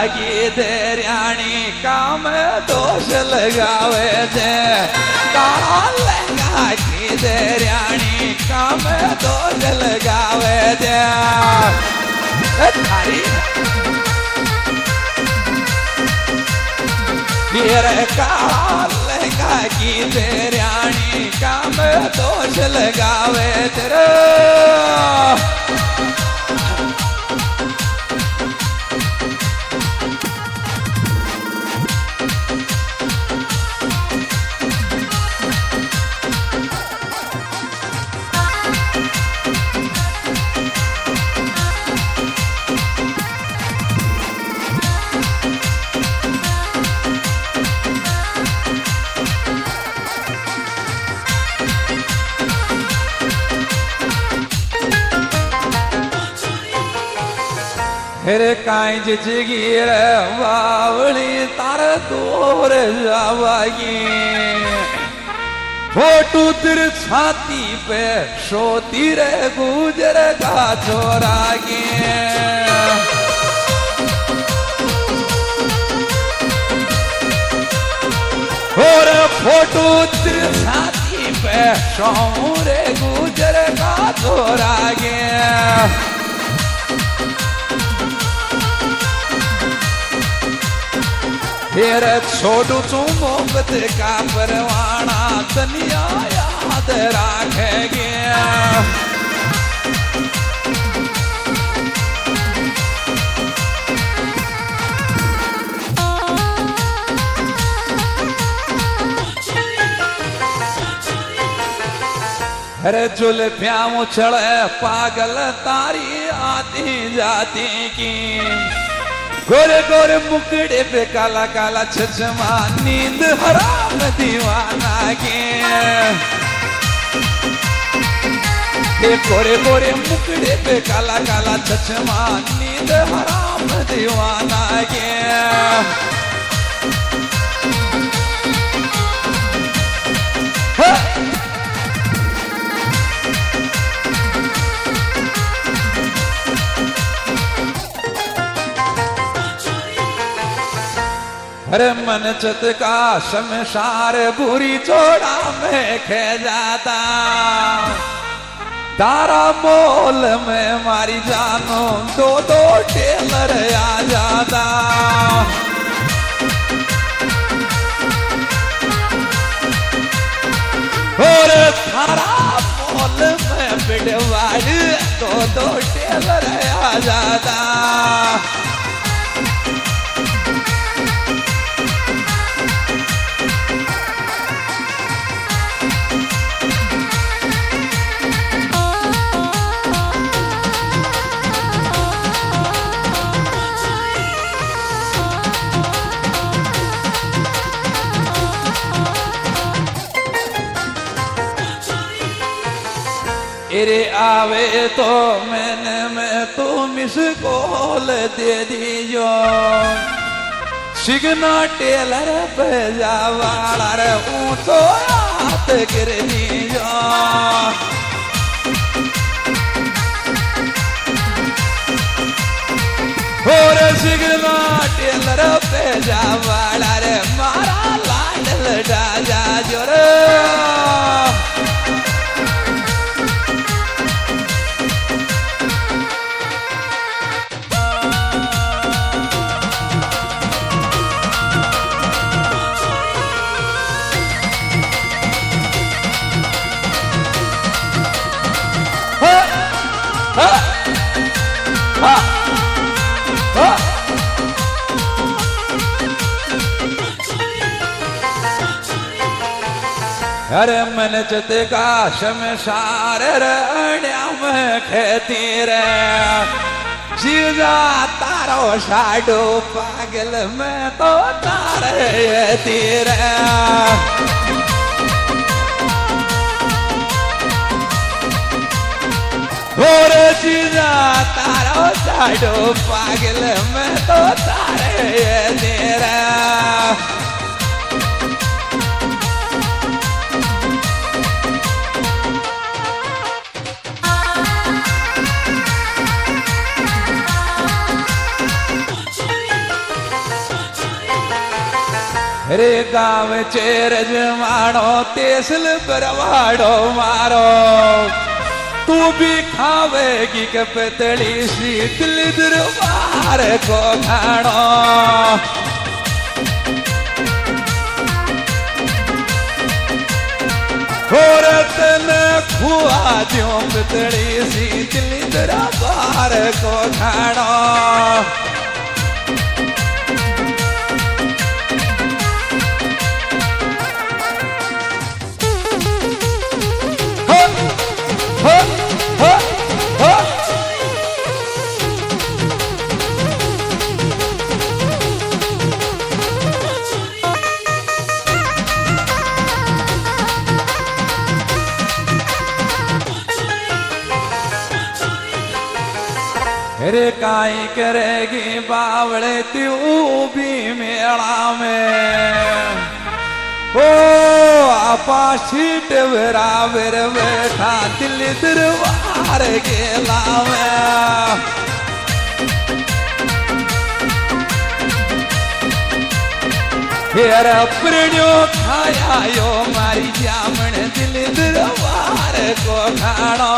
की देरियाणी काम दोष लगावे दे काला लहंगा की देरियाणी काम दोष लगावे दे थारी फिर काला लहंगा की देरियाणी काम दोष लगावे तेरे फिर काई जिगीर बावली तार दूर जावागी फोटू तेरे छाती पे सोती रे गुजर का छोरागी और फोटू तेरे छाती पे सोरे गुजर का छोरागी फिर छोटू चू मोहब्बत का परवाना दुनिया याद रखेगे अरे जुल्फिया उछले पागल तारी आती जाती की गोरे गोरे मुकड़े पे काला काला चश्मा नींद हराम दीवाना के गोरे गोरे मुकड़े पे काला काला चश्मा नींद हराम दीवाना के अरे मन चत का शमशार बुरी जोड़ा में खे जाता तारा मोल में मारी जानो दो दो टेलर आ जाता और तारा मोल में बिड़वाड़ दो दो टेलर आ जाता तेरे आवे तो मैंने मैं तो मिस कॉल दे दीजो सिग्ना टेलर पे जावाला रे ऊंचो हाथ गिर दीजो और सिग्ना टेलर पे जावाला रे मारा लाडल डाजा जोर अरे मन चत का शमशार रण्या में खेती रे जीजा तारो शाडो पागल में तो तारे तीरे और जीजा तारो शाडो पागल में तो तारे तीरे रे गाँव चेरज माणो तेसल परवाड़ो मारो तू भी खावेगी के पतली सी दिल दरबार को खाणो औरत ने खुआ जो पतली सी दिल दरबार को खाणो रे काई करेगी बावड़े तू भी मेला में ओ आपा सीट बराबर बैठा दिल दरबार गेला में हेर प्रणो खाया यो मारी जामन दिल दरबार को खाणो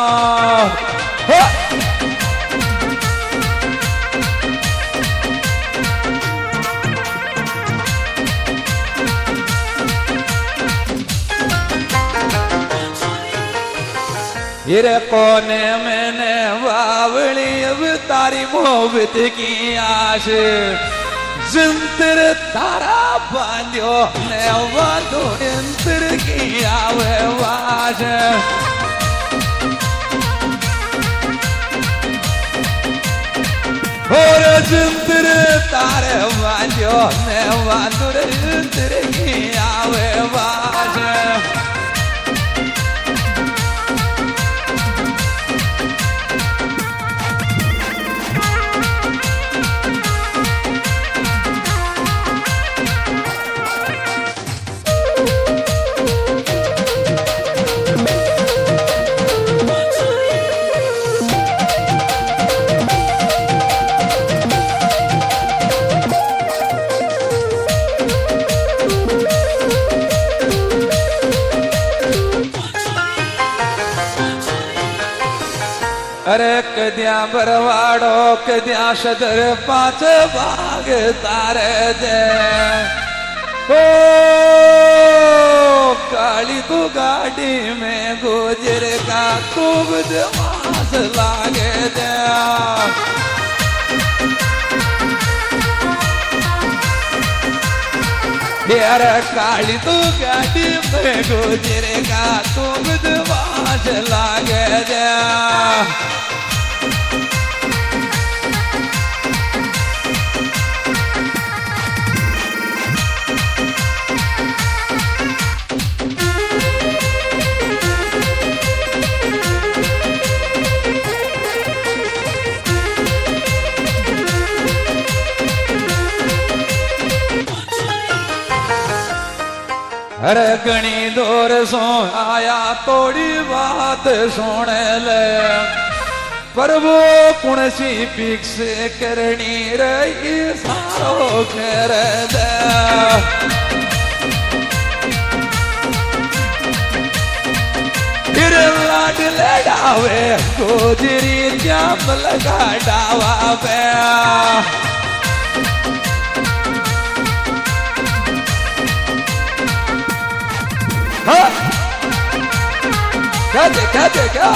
हिरे कोने मैंने बावली अब तारी मोहब्बत की आश जिंतर तारा बांधो ने बांधो इंतर की आवे वाश और जिंतर तारे बांधो ने बांधो इंतर की आवे वाश अरे कद्या बरवाड़ो कद्या सदर पांच भाग तारे दे ओ काली को गाड़ी में गुजर का खूब दमास लागे दे यार काली तो गाड़ी में गुजर का खूब दमास लागे दे अरे गणी दूर सो आया तोड़ी बात सुने ले पर वो कुण सी पीक से करनी रही सारो कर दे फिर लाड लड़ावे गोजरी जाम लगा डावा पे क्या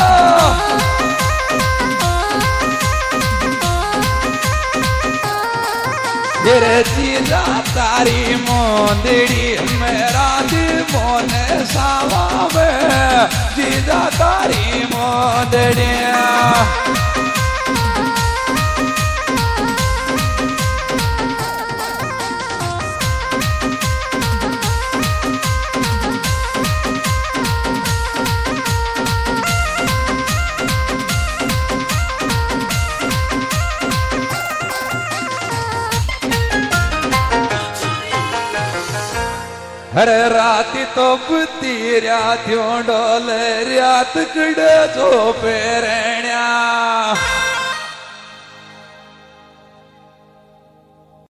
तेरे जीजा तारी मोंदड़ी मेरा दी मोने सावा में जीजा तारी मोंदड़ी हर राती तो बुती रात्यों डोल रात कड़ जो पेरण्या